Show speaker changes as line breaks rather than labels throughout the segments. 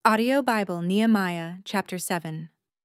Audio Bible Nehemiah chapter 7.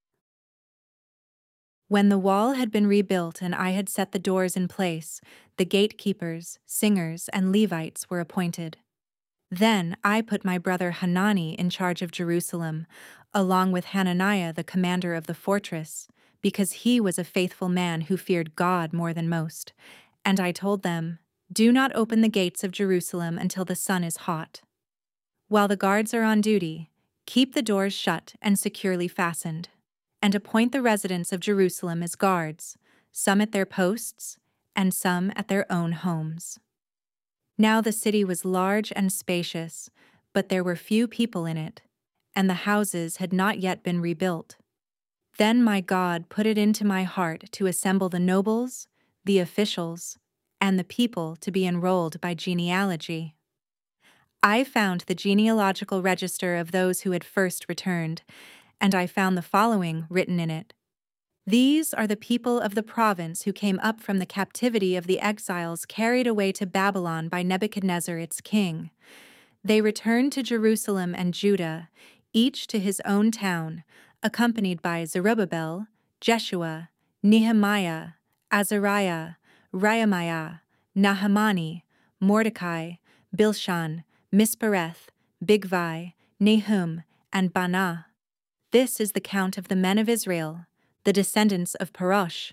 When the wall had been rebuilt and I had set the doors in place, the gatekeepers, singers, and Levites were appointed. Then I put my brother Hanani in charge of Jerusalem, along with Hananiah the commander of the fortress, because he was a faithful man who feared God more than most. And I told them, "Do not open the gates of Jerusalem until the sun is hot. While the guards are on duty, keep the doors shut and securely fastened, and appoint the residents of Jerusalem as guards, some at their posts, and some at their own homes." Now the city was large and spacious, but there were few people in it, and the houses had not yet been rebuilt. Then my God put it into my heart to assemble the nobles, the officials, and the people to be enrolled by genealogy. I found the genealogical register of those who had first returned, and I found the following written in it. These are the people of the province who came up from the captivity of the exiles carried away to Babylon by Nebuchadnezzar its king. They returned to Jerusalem and Judah, each to his own town, accompanied by Zerubbabel, Jeshua, Nehemiah, Azariah, Rehemiah, Nahamani, Mordecai, Bilshan, Mispereth, Bigvai, Nahum, and Baanah. This is the count of the men of Israel, the descendants of Parosh,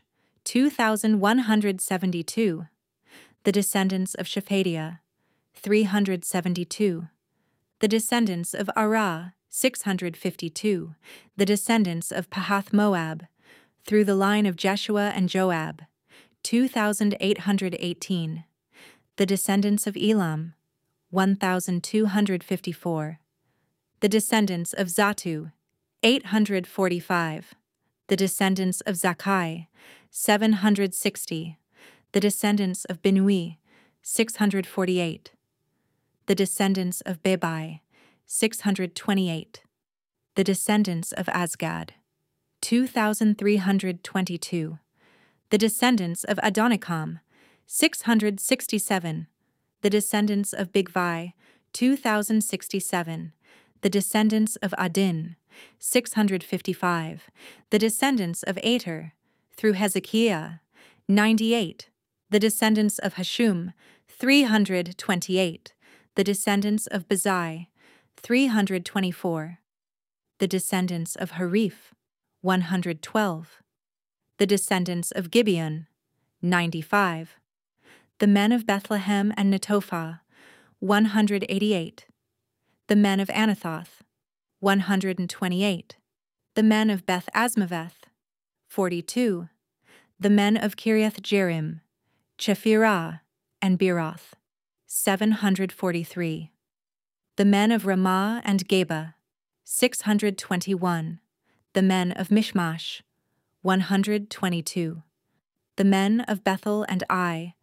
2,172. The descendants of Shephatiah, 372. The descendants of Arah, 652. The descendants of Pahath-Moab, through the line of Jeshua and Joab, 2,818. The descendants of Elam, 1,254. The descendants of Zatu, 845. The descendants of Zakkai, 760. The descendants of Binui, 648. The descendants of Bebai, 628. The descendants of Azgad, 2,322. The descendants of Adonikam, 667. The descendants of Bigvai, 2,067. The descendants of Adin, 655. The descendants of Ater, through Hezekiah, 98. The descendants of Hashum, 328. The descendants of Bazai, 324. The descendants of Hariph, 112. The descendants of Gibeon, 95. The men of Bethlehem and Netophah, 188. The men of Anathoth, 128. The men of Beth Asmaveth, 42. The men of Kiriath Jearim, Chephirah, and Beeroth, 743. The men of Ramah and Geba, 621. The men of Mishmash, 122. The men of Bethel and Ai,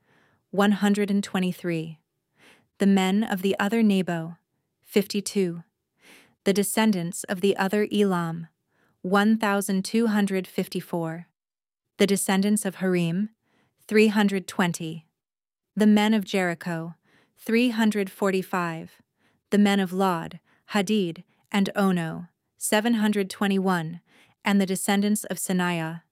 123. The men of the other Nebo, 52. The descendants of the other Elam, 1,254. The descendants of Harim, 320. The men of Jericho, 345. The men of Lod, Hadid, and Ono, 721, and the descendants of Sanaiah,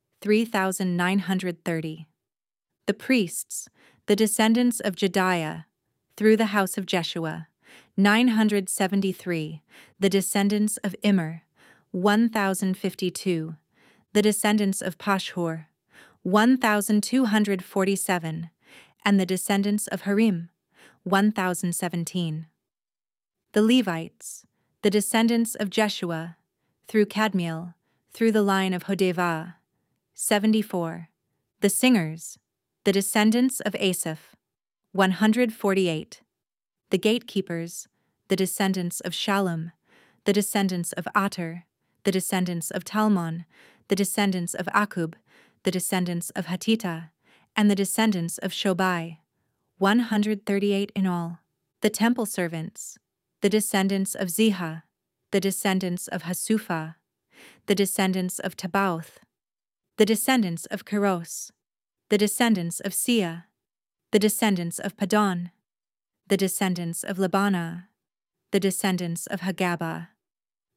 3,930. The priests, the descendants of Jediah, through the house of Jeshua, 973. The descendants of Immer, 1,052. The descendants of Pashhur, 1,247. And the descendants of Harim, 1,017. The Levites, the descendants of Jeshua, through Kadmiel, through the line of Hodevah, 74. The singers, the descendants of Asaph, 148. The gatekeepers, the descendants of Shallum, the descendants of Ater, the descendants of Talmon, the descendants of Akub, the descendants of Hatita, and the descendants of Shobai, 138 in all. The temple servants, the descendants of Ziha, the descendants of Hasupha, the descendants of Tabauth, the descendants of Keros, the descendants of Sia, the descendants of Padon, the descendants of Labana, the descendants of Hagaba,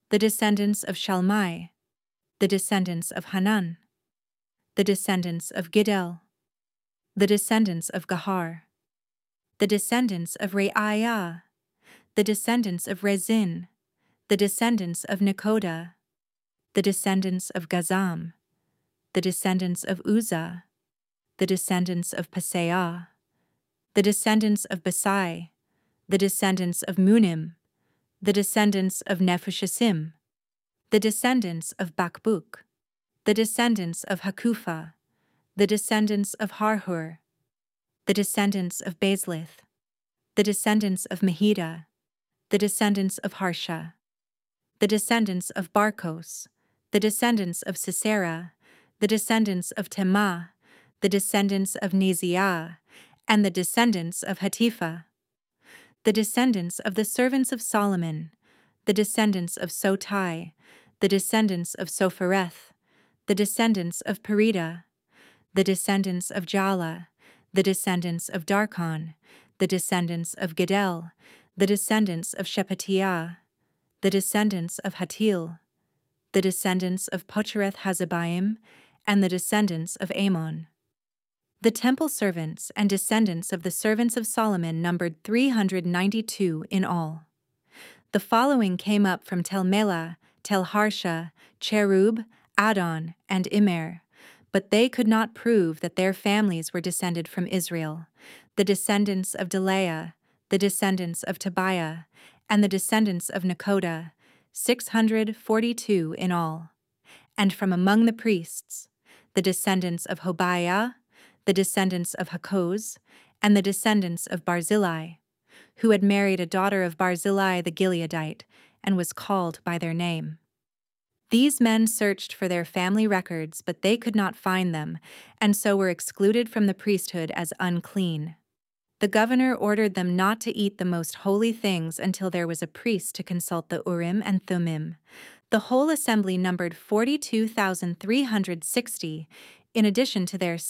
the descendants of Shalmai, the descendants of Hanan, the descendants of Giddel, the descendants of Gahar, the descendants of Reaiah, the descendants of Rezin, the descendants of Nekoda, the descendants of Gazam, the descendants of Uzzah, the descendants of Paseah, the descendants of Besai, the descendants of Munim, the descendants of Nephushasim, the descendants of Bakbuk, the descendants of Hakupha, the descendants of Harhur, the descendants of Bazlith, the descendants of Mahida, the descendants of Harsha, the descendants of Barkos, the descendants of Sisera, the descendants of Temah, the descendants of Neziah, and the descendants of Hatipha, the descendants of the servants of Solomon, the descendants of Sotai, the descendants of Sophereth, the descendants of Perida, the descendants of Jala, the descendants of Darkon, the descendants of Giddel, the descendants of Shephatiah, the descendants of Hatil, the descendants of Pochereth Hazabaim, and the descendants of Ammon. The temple servants and descendants of the servants of Solomon numbered 392 in all. The following came up from Tel Melah, Tel Harsha, Cherub, Adon, and Immer, but they could not prove that their families were descended from Israel, the descendants of Delaiah, the descendants of Tobiah, and the descendants of Nekoda, 642 in all. And from among the priests, the descendants of Hobaiah, the descendants of Hakoz, and the descendants of Barzillai, who had married a daughter of Barzillai the Gileadite, and was called by their name. These men searched for their family records, but they could not find them, and so were excluded from the priesthood as unclean. The governor ordered them not to eat the most holy things until there was a priest to consult the Urim and Thummim. The whole assembly numbered 42,360, in addition to their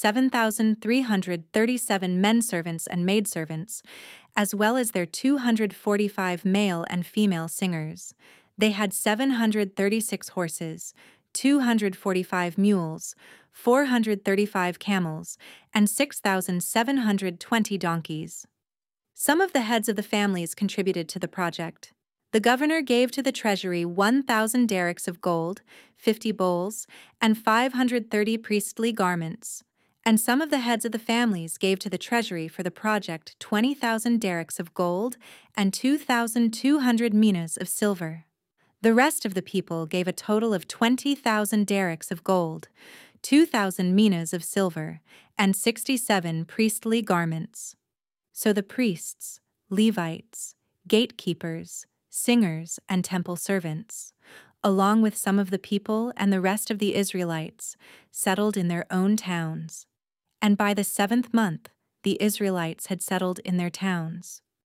7,337 menservants and maidservants, as well as their 245 male and female singers. They had 736 horses, 245 mules, 435 camels, and 6,720 donkeys. Some of the heads of the families contributed to the project. The governor gave to the treasury 1,000 derricks of gold, 50 bowls, and 530 priestly garments. And some of the heads of the families gave to the treasury for the project 20,000 derricks of gold and 2,200 minas of silver. The rest of the people gave a total of 20,000 derricks of gold, 2,000 minas of silver, and 67 priestly garments. So the priests, Levites, gatekeepers, singers, and temple servants, along with some of the people and the rest of the Israelites, settled in their own towns. And by the 7th month, the Israelites had settled in their towns.